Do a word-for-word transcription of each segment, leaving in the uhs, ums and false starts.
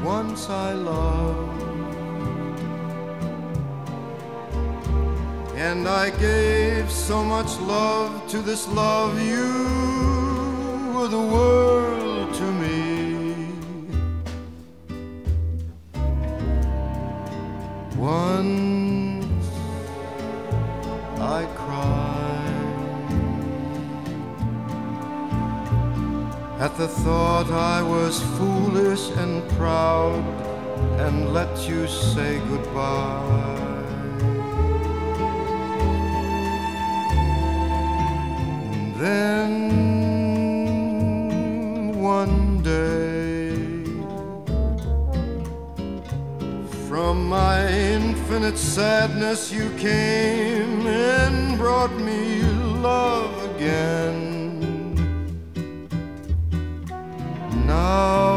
once I loved, and I gave so much love to this love. You were the world to me. Once I cried at the thought I was foolish and proud and let you say goodbye. And then one day, from my infinite sadness you came and brought me love again. Now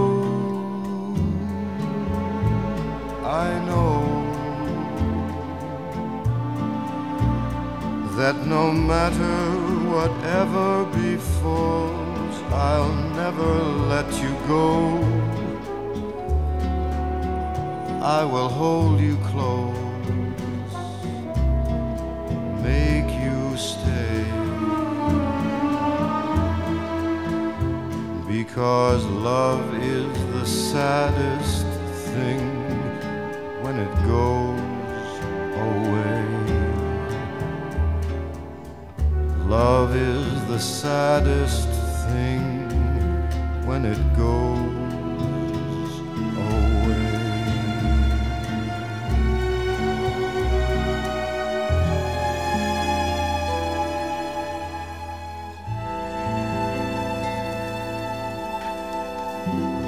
I know that no matter whatever befalls, I'll never let you go. I will hold you close, make you stay, because love is the saddest thing when it goes away. Love is the saddest thing when it goes away. Thank you.